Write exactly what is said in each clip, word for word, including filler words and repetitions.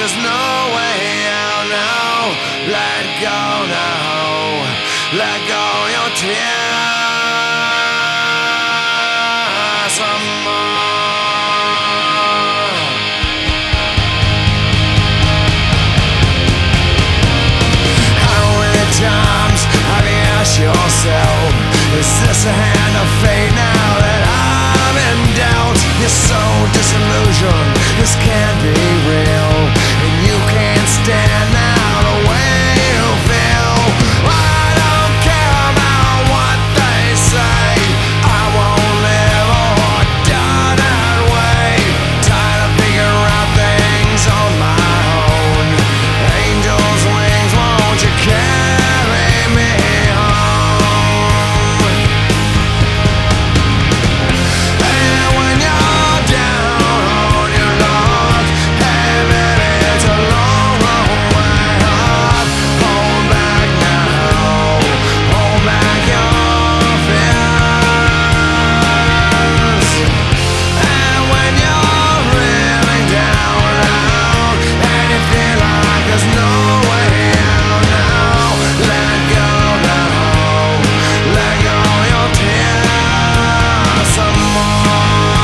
there's no way out now. Let go now. Let go your tears some more. How many times have you asked yourself, is this a hand of fate now that I'm in doubt? You're so disillusioned, this can't be real, and you can't stand now the way you feel. I don't care about what they say, I won't live or die that way. Tired of figuring out things on my own. Angels' wings, won't you carry me home? And when you're down on your luck, hey baby, it's a long, long way up. Hold back now, hold back your fears. And when you're really down and out, and you feel like there's no way out now, let go now, let go your tears some more.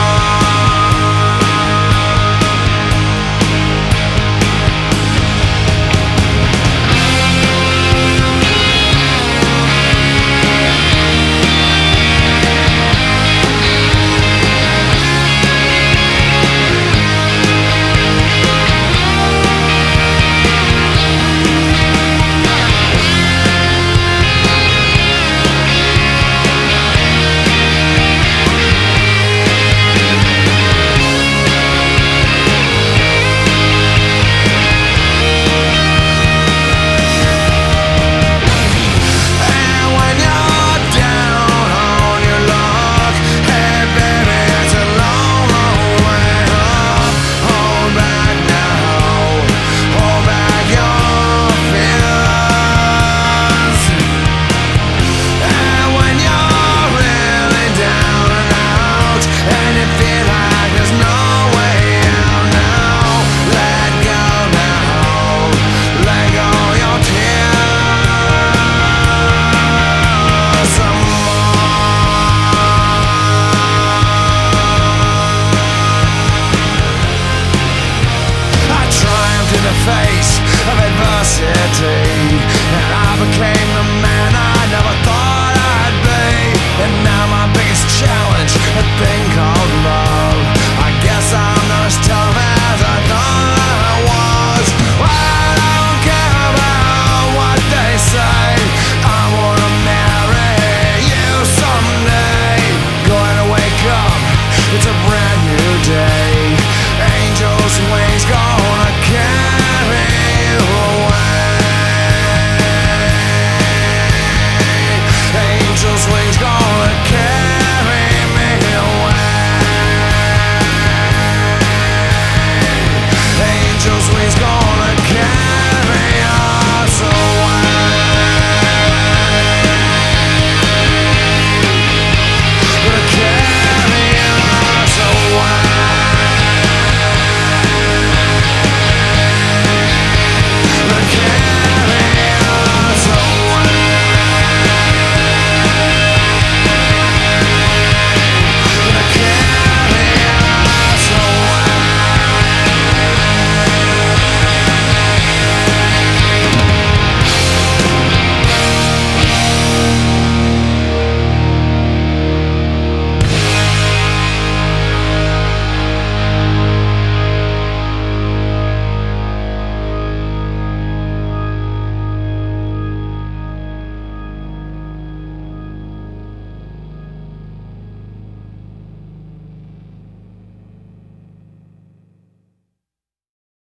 And when you're down on your luck, hey baby, it's a long, long way up. Hold back now, hold back your fears. And when you're really down and out, and you feel like there's no way out now, let go now, let go your tears some more. I triumphed in the face of adversity, and I became the man I never thought I'd be. And now my biggest challenge, a thing called love. I guess I'm not as tough